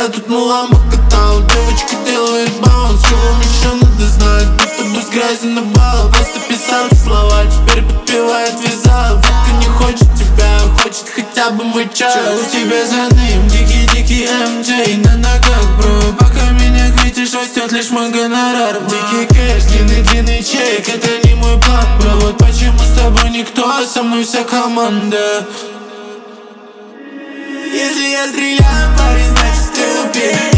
Я тут на ламбах катал, девочка делает баунс. Что вам еще надо знать? Будто без грязи на бал. Просто писал слова, теперь подпевает вязал. Ветка не хочет тебя, хочет хотя бы мой час. Че у тебя за ним? Дикий МД на ногах, бро. Пока меня критишь, растет лишь мой гонорар. Дикий кэш, длинный чек, это не мой план, бро. Вот почему с тобой никто, а со мной вся команда. Если я стреляю, парень, значит стрелу перед.